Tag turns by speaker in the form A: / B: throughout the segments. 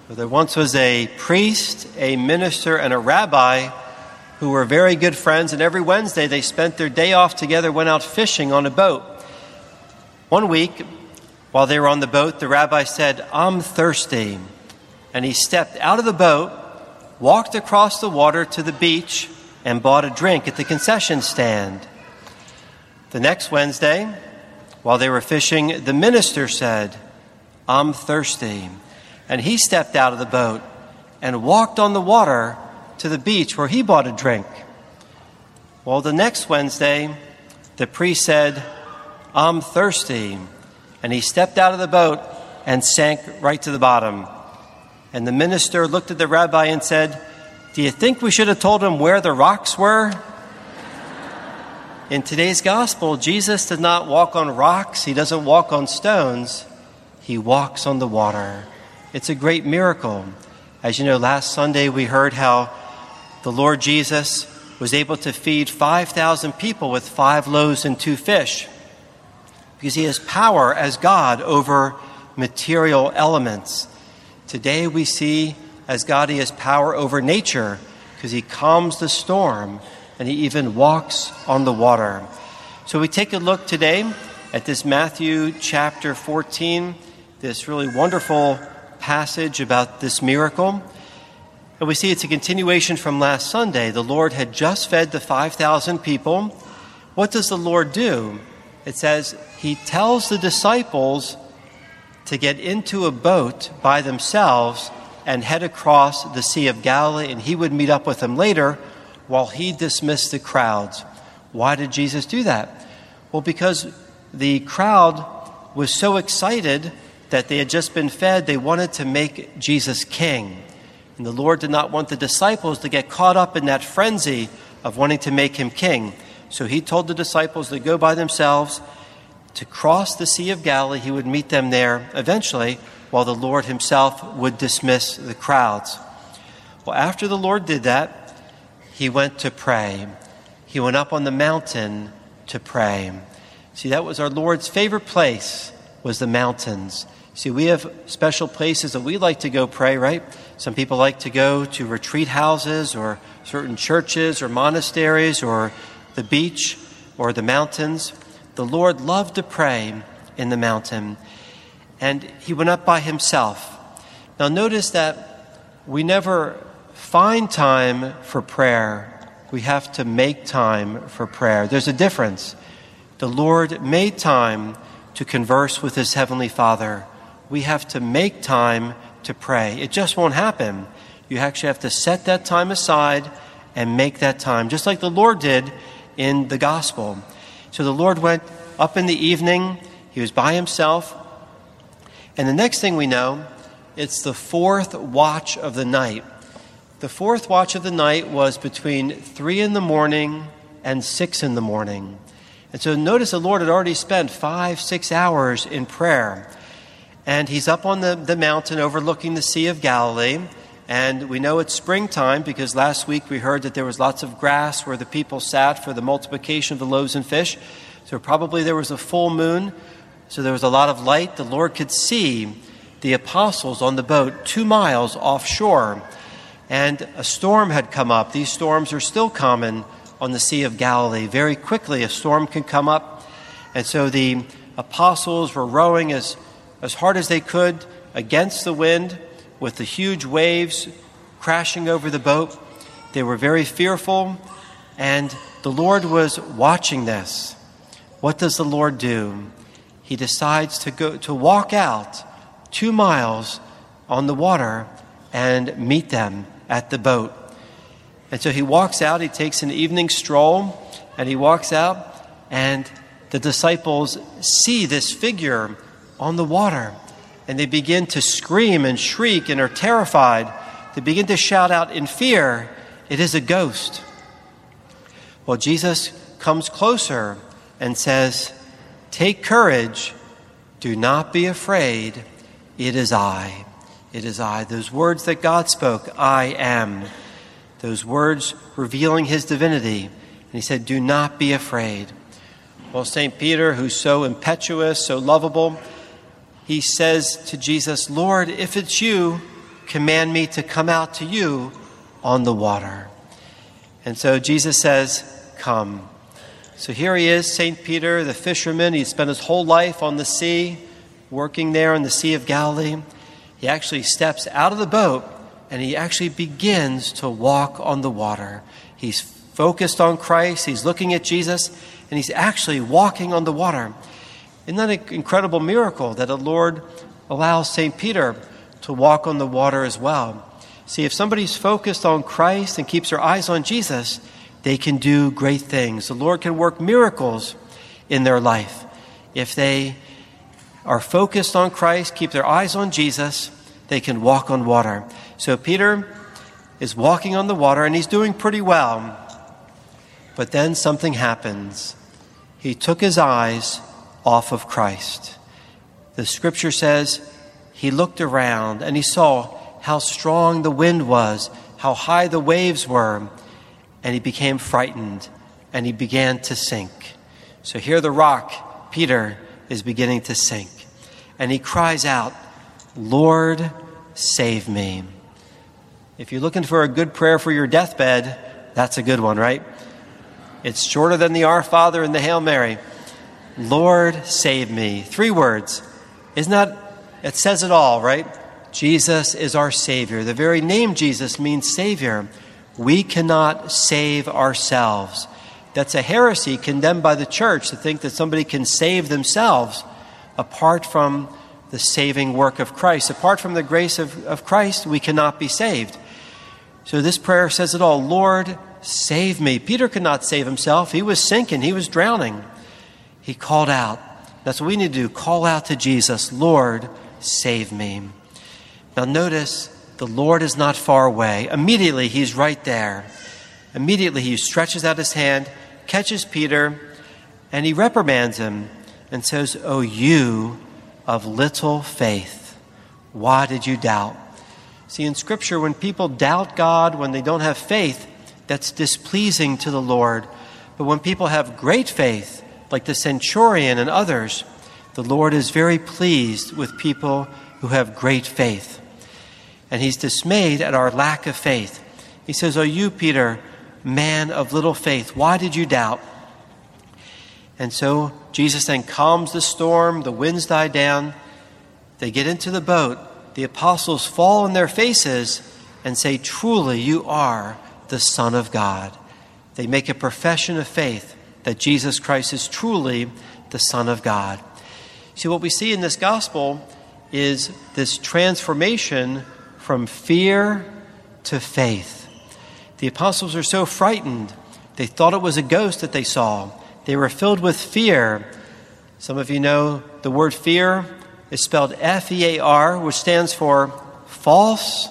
A: There once was a priest, a minister, and a rabbi who were very good friends, and every Wednesday they spent their day off together, went out fishing on a boat. One week, while they were on the boat, the rabbi said, "I'm thirsty." And he stepped out of the boat, walked across the water to the beach, and bought a drink at the concession stand. The next Wednesday, while they were fishing, the minister said, "I'm thirsty." And he stepped out of the boat and walked on the water to the beach where he bought a drink. Well, the next Wednesday, the priest said, "I'm thirsty." And he stepped out of the boat and sank right to the bottom. And the minister looked at the rabbi and said, "Do you think we should have told him where the rocks were?" In today's gospel, Jesus did not walk on rocks. He doesn't walk on stones. He walks on the water. It's a great miracle. As you know, last Sunday we heard how the Lord Jesus was able to feed 5,000 people with 5 loaves and 2 fish because he has power as God over material elements. Today we see as God he has power over nature because he calms the storm and he even walks on the water. So we take a look today at this Matthew chapter 14, this really wonderful passage about this miracle. And we see it's a continuation from last Sunday. The Lord had just fed the 5,000 people. What does the Lord do? It says he tells the disciples to get into a boat by themselves and head across the Sea of Galilee, and he would meet up with them later while he dismissed the crowds. Why did Jesus do that? Well, because the crowd was so excited that they had just been fed, they wanted to make Jesus king. And the Lord did not want the disciples to get caught up in that frenzy of wanting to make him king. So he told the disciples to go by themselves to cross the Sea of Galilee. He would meet them there eventually, while the Lord himself would dismiss the crowds. Well, after the Lord did that, he went to pray. He went up on the mountain to pray. See, that was our Lord's favorite place, was the mountains. See, we have special places that we like to go pray, right? Some people like to go to retreat houses or certain churches or monasteries or the beach or the mountains. The Lord loved to pray in the mountain, and he went up by himself. Now notice that we never find time for prayer. We have to make time for prayer. There's a difference. The Lord made time to converse with his heavenly Father. We have to make time to pray. It just won't happen. You actually have to set that time aside and make that time, just like the Lord did in the gospel. So the Lord went up in the evening. He was by himself. And the next thing we know, it's the 4th watch of the night. The 4th watch of the night was between 3 in the morning and 6 in the morning. And so notice the Lord had already spent 5-6 hours in prayer. And he's up on the mountain overlooking the Sea of Galilee. And we know it's springtime because last week we heard that there was lots of grass where the people sat for the multiplication of the loaves and fish. So probably there was a full moon. So there was a lot of light. The Lord could see the apostles on the boat 2 miles offshore. And a storm had come up. These storms are still common on the Sea of Galilee. Very quickly a storm can come up. And so the apostles were rowing as hard as they could against the wind with the huge waves crashing over the boat. They were very fearful, and the Lord was watching this. What does the Lord do? He decides to walk out 2 miles on the water and meet them at the boat. And so he walks out, he takes an evening stroll, and he walks out, and the disciples see this figure on the water, and they begin to scream and shriek and are terrified. They begin to shout out in fear, "It is a ghost." Well, Jesus comes closer and says, "Take courage, do not be afraid, it is I. It is I." Those words that God spoke, "I am." Those words revealing his divinity. And he said, "Do not be afraid." Well, St. Peter, who's so impetuous, so lovable, he says to Jesus, "Lord, if it's you, command me to come out to you on the water." And so Jesus says, "Come." So here he is, St. Peter, the fisherman. He spent his whole life on the sea, working there in the Sea of Galilee. He actually steps out of the boat and he actually begins to walk on the water. He's focused on Christ. He's looking at Jesus and he's actually walking on the water. Isn't that an incredible miracle that the Lord allows St. Peter to walk on the water as well? See, if somebody's focused on Christ and keeps their eyes on Jesus, they can do great things. The Lord can work miracles in their life. If they are focused on Christ, keep their eyes on Jesus, they can walk on water. So Peter is walking on the water and he's doing pretty well. But then something happens. He took his eyes off of Christ. The scripture says he looked around and he saw how strong the wind was, how high the waves were, and he became frightened and he began to sink. So here the rock, Peter, is beginning to sink. And he cries out, "Lord, save me." If you're looking for a good prayer for your deathbed, that's a good one, right? It's shorter than the Our Father and the Hail Mary. Lord, save me. 3 words. Isn't that, it says it all, right? Jesus is our Savior. The very name Jesus means Savior. We cannot save ourselves. That's a heresy condemned by the church to think that somebody can save themselves apart from the saving work of Christ. Apart from the grace of Christ, we cannot be saved. So this prayer says it all. Lord, save me. Peter could not save himself. He was sinking. He was drowning. He called out. That's what we need to do. Call out to Jesus. Lord, save me. Now notice the Lord is not far away. Immediately he's right there. Immediately he stretches out his hand, catches Peter, and he reprimands him and says, "O you of little faith, why did you doubt?" See, in Scripture, when people doubt God, when they don't have faith, that's displeasing to the Lord. But when people have great faith, like the centurion and others, the Lord is very pleased with people who have great faith. And he's dismayed at our lack of faith. He says, "O you, Peter, man of little faith, why did you doubt?" And so Jesus then calms the storm, the winds die down, they get into the boat, the apostles fall on their faces and say, "Truly you are the Son of God." They make a profession of faith that Jesus Christ is truly the Son of God. See, what we see in this gospel is this transformation from fear to faith. The apostles are so frightened. They thought it was a ghost that they saw. They were filled with fear. Some of you know the word fear is spelled F-E-A-R, which stands for false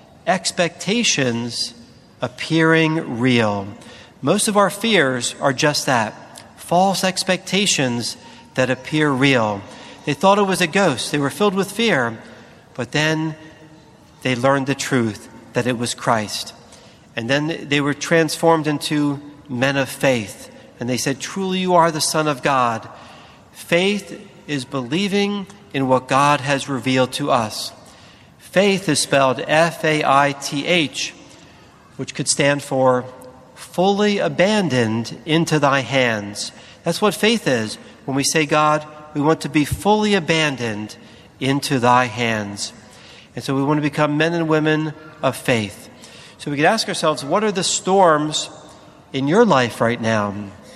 A: expectations appearing real. Most of our fears are just that, false expectations that appear real. They thought it was a ghost. They were filled with fear, but then they learned the truth that it was Christ. And then they were transformed into men of faith. And they said, "Truly you are the Son of God." Faith is believing in what God has revealed to us. Faith is spelled F-A-I-T-H, which could stand for fully abandoned into thy hands. That's what faith is. When we say, "God, we want to be fully abandoned into thy hands." And so we want to become men and women of faith. So we could ask ourselves, what are the storms in your life right now?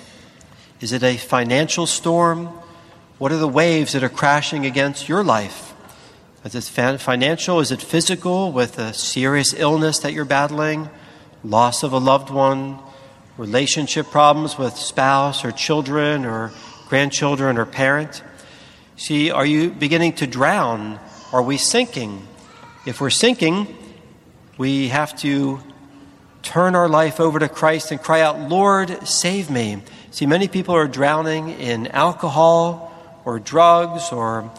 A: Is it a financial storm? What are the waves that are crashing against your life? Is it financial? Is it physical, with a serious illness that you're battling? Loss of a loved one? Relationship problems with spouse or children or grandchildren or parent? See, are you beginning to drown? Are we sinking? If we're sinking, we have to turn our life over to Christ and cry out, "Lord, save me." See, many people are drowning in alcohol or drugs or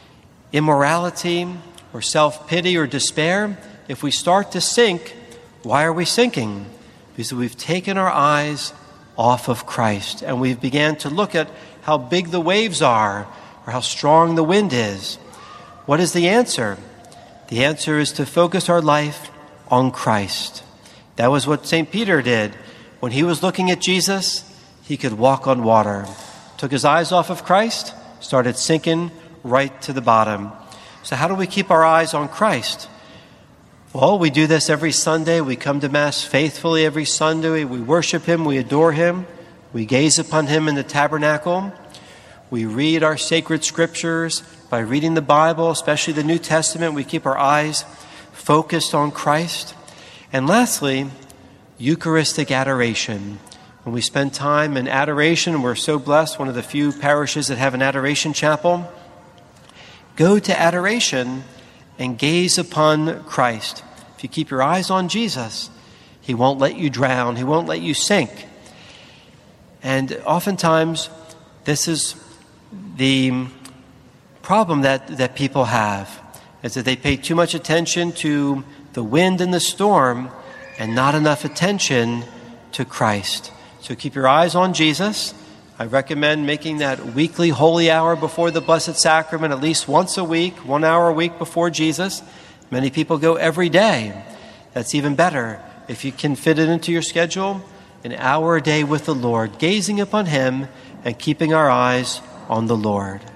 A: immorality or self-pity or despair. If we start to sink, why are we sinking? Because we've taken our eyes off of Christ and we've began to look at how big the waves are or how strong the wind is. What is the answer? The answer is to focus our life on Christ. That was what St. Peter did. When he was looking at Jesus, he could walk on water. Took his eyes off of Christ, started sinking right to the bottom. So how do we keep our eyes on Christ? Well, we do this every Sunday. We come to Mass faithfully every Sunday. We worship him. We adore him. We gaze upon him in the tabernacle. We read our sacred scriptures by reading the Bible, especially the New Testament. We keep our eyes focused on Christ. And lastly, Eucharistic adoration. When we spend time in adoration, we're so blessed, one of the few parishes that have an adoration chapel. Go to adoration and gaze upon Christ. If you keep your eyes on Jesus, he won't let you drown. He won't let you sink. And oftentimes, this is the problem that people have, is that they pay too much attention to the wind and the storm and not enough attention to Christ. So keep your eyes on Jesus. I recommend making that weekly holy hour before the Blessed Sacrament at least once a week, 1 hour a week before Jesus. Many people go every day. That's even better. If you can fit it into your schedule, an hour a day with the Lord, gazing upon him and keeping our eyes on the Lord.